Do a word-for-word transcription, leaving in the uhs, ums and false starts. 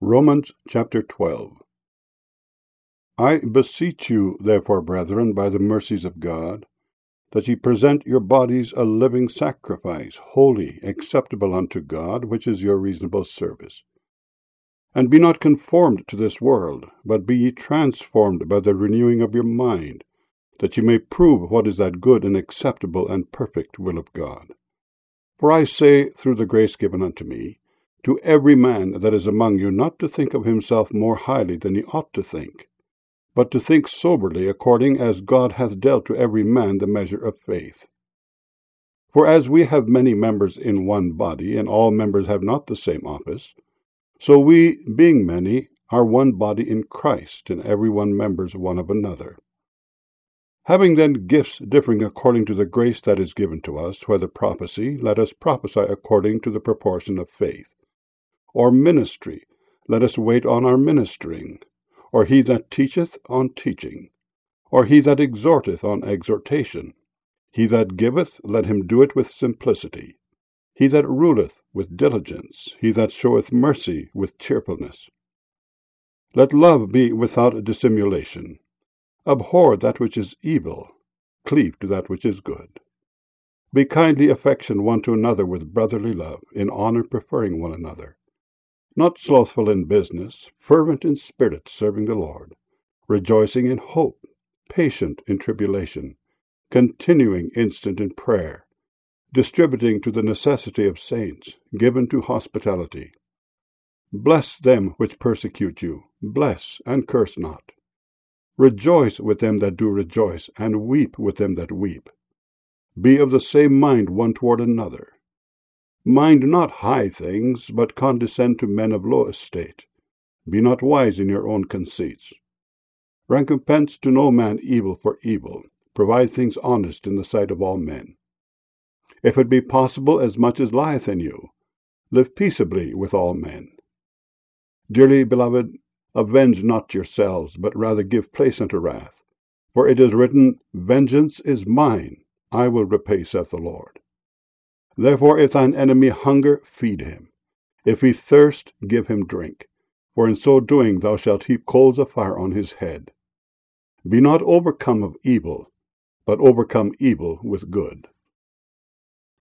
Romans chapter twelve. I beseech you, therefore, brethren, by the mercies of God, that ye present your bodies a living sacrifice, holy, acceptable unto God, which is your reasonable service. And be not conformed to this world, but be ye transformed by the renewing of your mind, that ye may prove what is that good and acceptable and perfect will of God. For I say, through the grace given unto me, to every man that is among you not to think of himself more highly than he ought to think, but to think soberly according as God hath dealt to every man the measure of faith. For as we have many members in one body, and all members have not the same office, so we, being many, are one body in Christ, and every one members one of another. Having then gifts differing according to the grace that is given to us, whether prophecy, let us prophesy according to the proportion of faith. Or ministry, let us wait on our ministering. Or he that teacheth, on teaching. Or he that exhorteth, on exhortation. He that giveth, let him do it with simplicity. He that ruleth, with diligence. He that showeth mercy, with cheerfulness. Let love be without dissimulation. Abhor that which is evil. Cleave to that which is good. Be kindly affectioned one to another with brotherly love, in honor preferring one another. Not slothful in business, fervent in spirit, serving the Lord, rejoicing in hope, patient in tribulation, continuing instant in prayer, distributing to the necessity of saints, given to hospitality. Bless them which persecute you, bless and curse not. Rejoice with them that do rejoice, and weep with them that weep. Be of the same mind one toward another. Mind not high things, but condescend to men of low estate. Be not wise in your own conceits. Recompense to no man evil for evil. Provide things honest in the sight of all men. If it be possible, as much as lieth in you, live peaceably with all men. Dearly beloved, avenge not yourselves, but rather give place unto wrath. For it is written, Vengeance is mine, I will repay, saith the Lord. Therefore, if thine enemy hunger, feed him. If he thirst, give him drink. For in so doing thou shalt heap coals of fire on his head. Be not overcome of evil, but overcome evil with good.